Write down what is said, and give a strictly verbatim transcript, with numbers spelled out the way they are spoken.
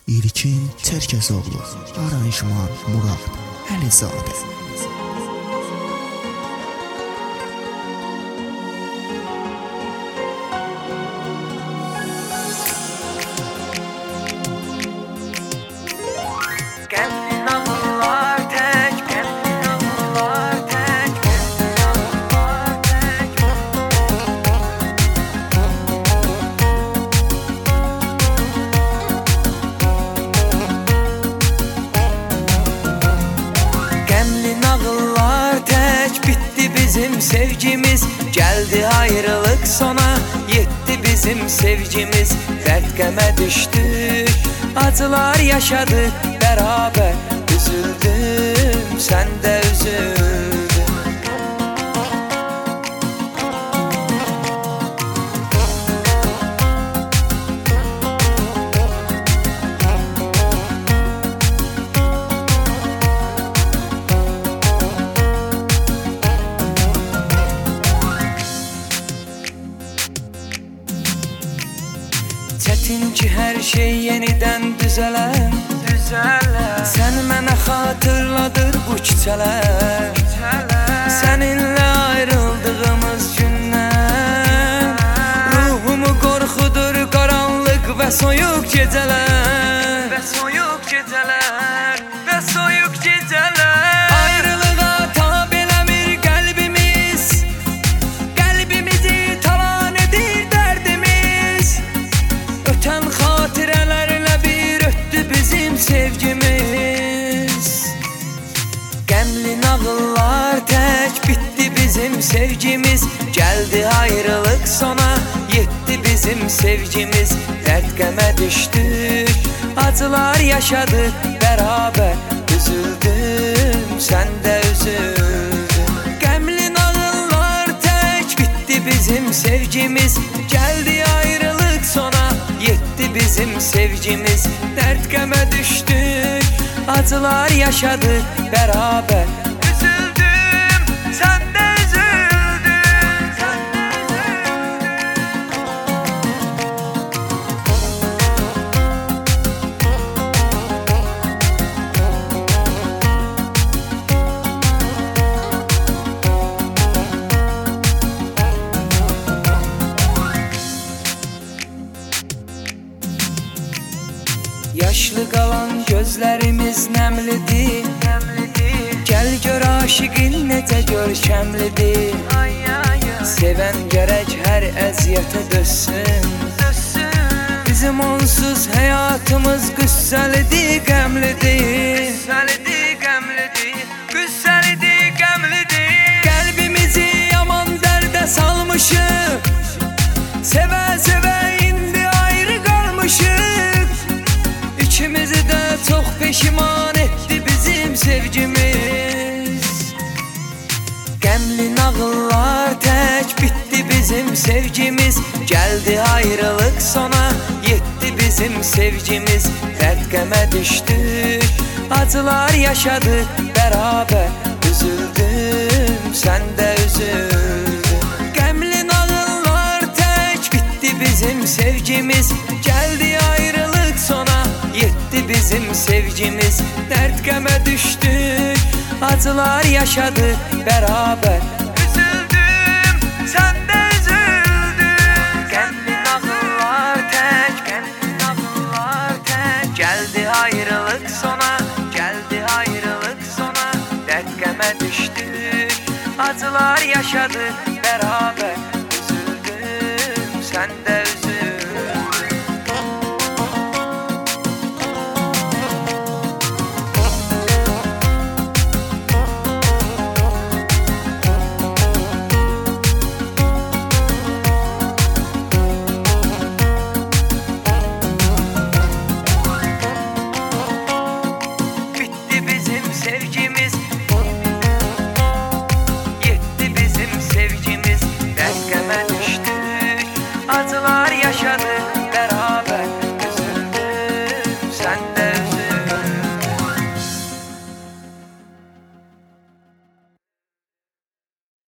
İlkin Çərkəzoğlu, aranjman Murad Əlizadə. Bizim sevgimiz geldi, ayrılık sona yetti bizim sevgimiz. Dert qəmə düşdük, acılar yaşadık beraber. Üzüldüm, sen de üzüldün. Çetin ki her şey yeniden düzeler, düzeler. Sen mənə xatırladır bu küçələr, küçələr. Seninle ayrıldığımız gündən ruhumu qorxudur qaranlıq və soyuq gecələr, və soyuq gecələr, və soyuq gecələr. Ayrılığa tab eləmir qəlbimiz, qəlbimizi talan edir dərdimiz. Öten xatirələrlə bir ötdü bizim sevgimiz. Qəmli nağıllar tək bitdi bizim sevgimiz. Geldi ayrılık sona yetti bizim sevgimiz. Dert qəmə düşdük, acılar yaşadık beraber. Üzüldüm, sen de üzüldün. Qəmli nağıllar tək bitdi bizim sevgimiz. Geldi ayrılık sona yetti bizim sevgimiz. Dert qəmə düşdük, acılar yaşadık beraber. Üzüldüm, sen de üzüldün, sen de yaşlı qalan gözlərimiz nəmlidir, nəmlidir. Gəl gör aşiqin necə görkəmlidir. Ay, ay, ay. Sevən gərək hər əziyyətə dözsün, dözsün. Bizim onsuz həyatımız qüssəlidir, qəmlidir, qüssəlidir, qəmlidir, qüssəlidir, qəmlidir. Qəlbimizi yaman dərdə salmışıq, sevə-sevə indi ayrı qalmışıq. İkimizi de çok peşiman etti bizim sevgimiz. Qəmli nağıllar tək bitti bizim sevgimiz. Geldi ayrılık sona yetti bizim sevgimiz. Dert qəmə düşdük, acılar yaşadık beraber. Üzüldüm, sen de üzüldün. Qəmli nağıllar tək bitti bizim sevgimiz. Geldi ayrılık sona yetti bizim sevgimiz. Dert qəmə düşdük, acılar yaşadık beraber. Üzüldüm, sen de üzüldün. Qəmli nağıllar tək, qəmli nağıllar tək. Geldi ayrılık sona, geldi ayrılık sona. Dert qəmə düşdük, acılar yaşadık beraber.